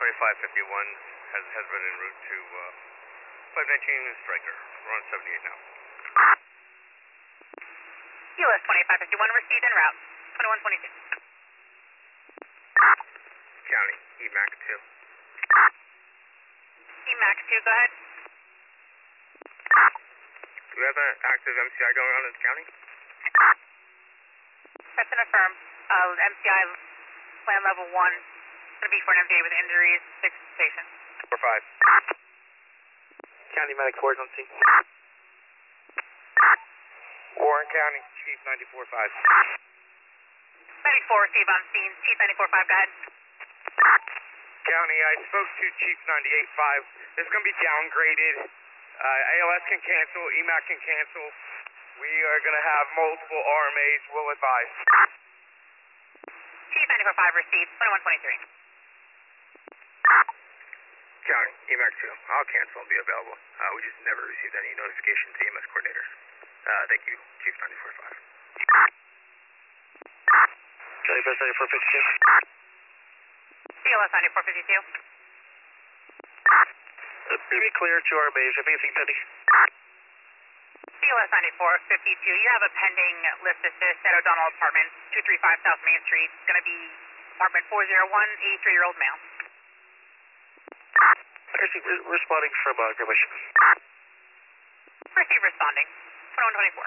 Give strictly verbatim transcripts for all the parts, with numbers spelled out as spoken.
twenty-five fifty-one has, has been en route to uh, five nineteen Striker. We're on seventy-eight now. U S twenty-five fifty-one received en route. twenty-one twenty-two. County, E MAC two. E MAC two, go ahead. Do we have an active M C I going on in the county? That's an affirm. Uh, M C I plan level one. Going to be for an M V A with injuries, six patients. four five. County Medic four is on scene. Warren County, Chief ninety-four five. Medic four receive on scene. Chief ninety-four five, go ahead. County, I spoke to Chief ninety-eight five. It's going to be downgraded. Uh, A L S can cancel, E MAC can cancel. We are going to have multiple R M As. We'll advise. Chief ninety-four five received. twenty-one twenty-three. County, E MAC two. I'll cancel and be available. Uh, we just never received any notification to E M S coordinators. Uh, thank you, Chief ninety-four five. County Bus ninety-four fifty-two. C L S ninety-four fifty-two. Pretty clear to our base. Have anything pending? C L S ninety-four fifty-two. You have a pending lift assist at O'Donnell Apartments, two thirty-five South Main Street. It's going to be apartment four oh one, eighty-three-year-old male. Receive responding from uh, Greenwich. Receive responding. twenty-one twenty-four.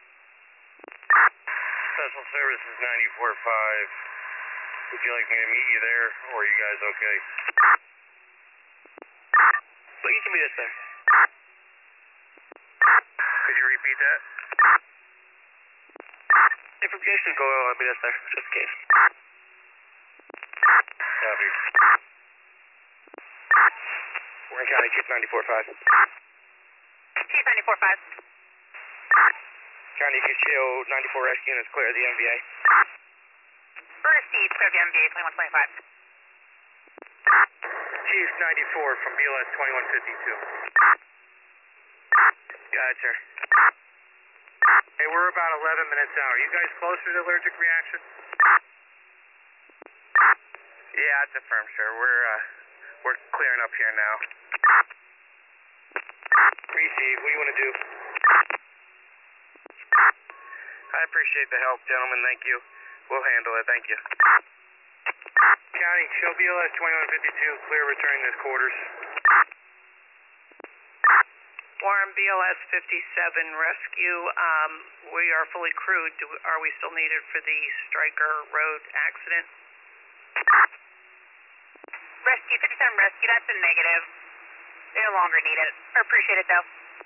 Special Services ninety-four five. Would you like me to meet you there, or are you guys okay? Well, you can meet us there. Could you repeat that? Information go on, meet us there, just in case. Copy. Warren County, Chief ninety-four five. Chief ninety-four five. County, Q C O ninety-four rescue units clear the M V A. Received, clear the M V A, twenty-one twenty-five. Chief ninety-four from B L S twenty-one fifty-two. Go ahead, sir. Hey, we're about eleven minutes out. Are you guys closer to allergic reaction? Yeah, it's affirmed, sir. We're, uh, we're clearing up here now. Receive. What do you want to do? I appreciate the help, gentlemen. Thank you. We'll handle it. Thank you. County, show B L S twenty-one fifty-two, clear returning this quarters. Warren, B L S fifty-seven rescue. Um, we are fully crewed. Do, are we still needed for the Striker Road accident? Rescue, fifty-seven rescue, that's a negative. They no longer need it. I appreciate it, though.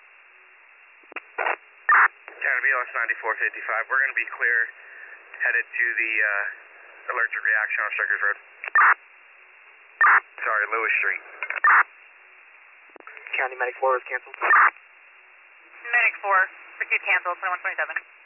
County, B L S ninety-four fifty-five, we're going to be clear, headed to the uh, allergic reaction on Strikers Road. Sorry, Lewis Street. County Medic four was canceled. Medic four, pursuit canceled, twenty-one twenty-seven.